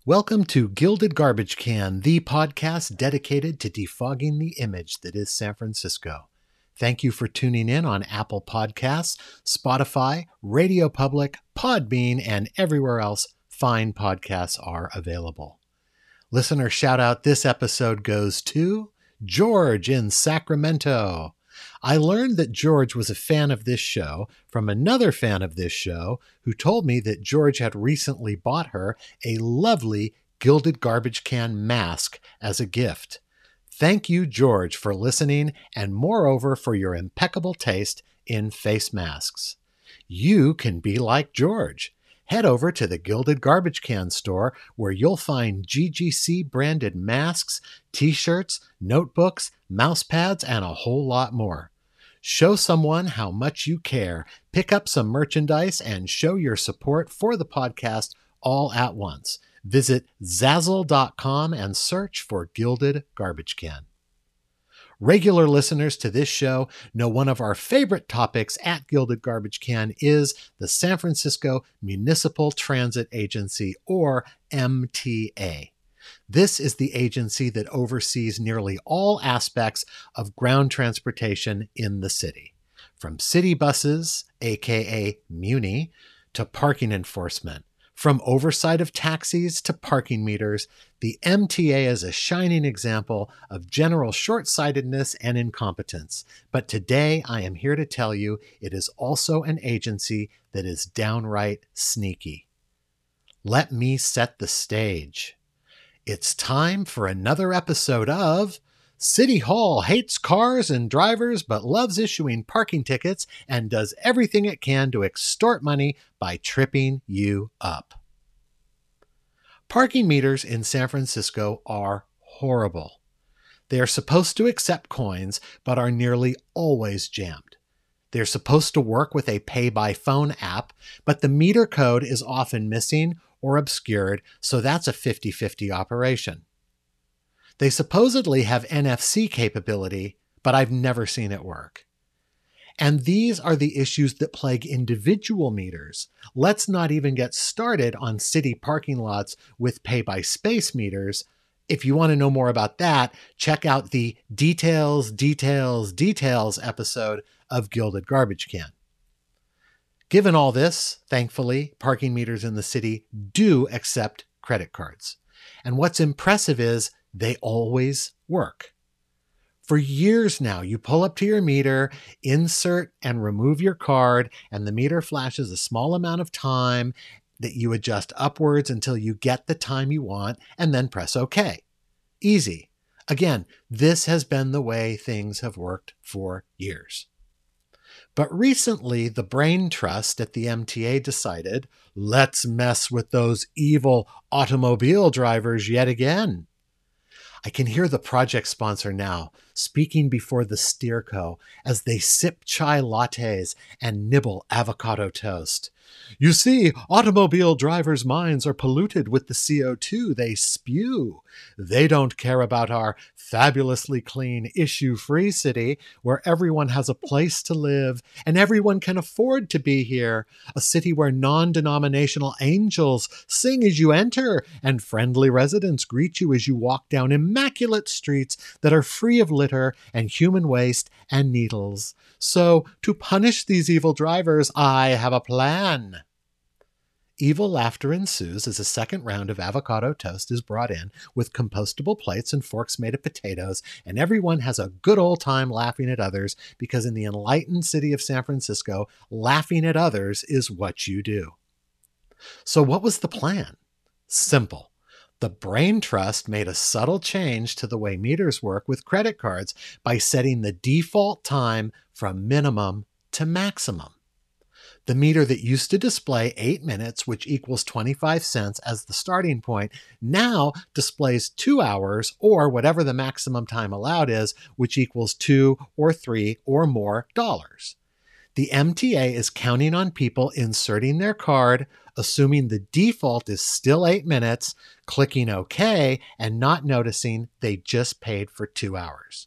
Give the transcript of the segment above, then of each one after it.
Welcome to Gilded Garbage Can, the podcast dedicated to defogging the image that is San Francisco. Thank you for tuning in on Apple Podcasts, Spotify, Radio Public, Podbean, and everywhere else fine podcasts are available. Listener shout out this episode goes to George in Sacramento. I learned that George was a fan of this show from another fan of this show who told me that George had recently bought her a lovely Gilded Garbage Can mask as a gift. Thank you, George, for listening and moreover for your impeccable taste in face masks. You can be like George. Head over to the Gilded Garbage Can store where you'll find GGC branded masks, t-shirts, notebooks, mouse pads, and a whole lot more. Show someone how much you care, pick up some merchandise, and show your support for the podcast all at once. Visit Zazzle.com and search for Gilded Garbage Can. Regular listeners to this show know one of our favorite topics at Gilded Garbage Can is the San Francisco Municipal Transit Agency, or MTA. This is the agency that oversees nearly all aspects of ground transportation in the city, from city buses, aka Muni, to parking enforcement. From oversight of taxis to parking meters, the MTA is a shining example of general short-sightedness and incompetence. But today I am here to tell you it is also an agency that is downright sneaky. Let me set the stage. It's time for another episode of City Hall hates cars and drivers but loves issuing parking tickets and does everything it can to extort money by tripping you up. Parking meters in San Francisco are horrible. They are supposed to accept coins but are nearly always jammed. They're supposed to work with a pay-by-phone app, but the meter code is often missing or obscured, so that's a 50-50 operation. They supposedly have NFC capability, but I've never seen it work. And these are the issues that plague individual meters. Let's not even get started on city parking lots with pay-by-space meters. If you want to know more about that, check out the Details episode of Gilded Garbage Can. Given all this, thankfully, parking meters in the city do accept credit cards. And what's impressive is they always work. For years now, you pull up to your meter, insert and remove your card, and the meter flashes a small amount of time that you adjust upwards until you get the time you want, and then press OK. Easy. Again, this has been the way things have worked for years. But recently, the Brain Trust at the MTA decided, let's mess with those evil automobile drivers yet again. I can hear the project sponsor now speaking before the Steerco as they sip chai lattes and nibble avocado toast. You see, automobile drivers' minds are polluted with the CO2 they spew. They don't care about our fabulously clean, issue-free city where everyone has a place to live and everyone can afford to be here. A city where non-denominational angels sing as you enter and friendly residents greet you as you walk down immaculate streets that are free of litter and human waste and needles. So, to punish these evil drivers, I have a plan. Evil laughter ensues as a second round of avocado toast is brought in with compostable plates and forks made of potatoes, and everyone has a good old time laughing at others because in the enlightened city of San Francisco, laughing at others is what you do. So what was the plan? Simple. The Brain Trust made a subtle change to the way meters work with credit cards by setting the default time from minimum to maximum. The meter that used to display 8 minutes, which equals 25 cents as the starting point, now displays 2 hours or whatever the maximum time allowed is, which equals $2 or $3 or more dollars. The MTA is counting on people inserting their card, assuming the default is still 8 minutes, clicking OK, and not noticing they just paid for 2 hours.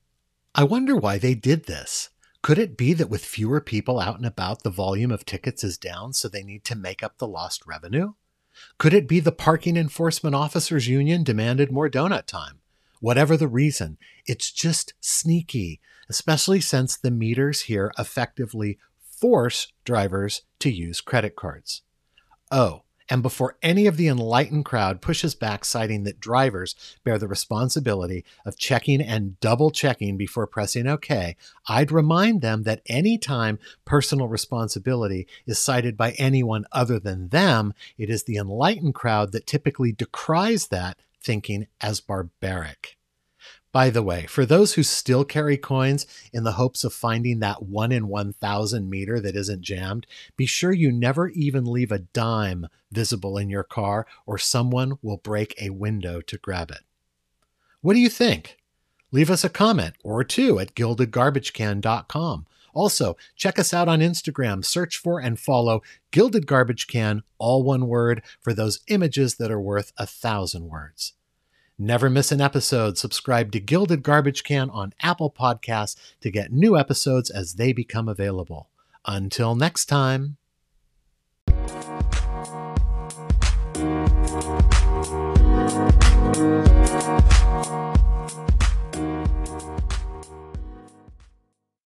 I wonder why they did this. Could it be that with fewer people out and about, the volume of tickets is down, so they need to make up the lost revenue? Could it be the Parking Enforcement Officers Union demanded more donut time? Whatever the reason, it's just sneaky, especially since the meters here effectively force drivers to use credit cards. Oh, and before any of the enlightened crowd pushes back, citing that drivers bear the responsibility of checking and double checking before pressing OK, I'd remind them that any time personal responsibility is cited by anyone other than them, it is the enlightened crowd that typically decries that thinking as barbaric. By the way, for those who still carry coins in the hopes of finding that 1 in 1,000 meter that isn't jammed, be sure you never even leave a dime visible in your car, or someone will break a window to grab it. What do you think? Leave us a comment or two at gildedgarbagecan.com. Also, check us out on Instagram. Search for and follow Gilded Garbage Can, all one word, for those images that are worth 1,000 words. Never miss an episode. Subscribe to Gilded Garbage Can on Apple Podcasts to get new episodes as they become available. Until next time.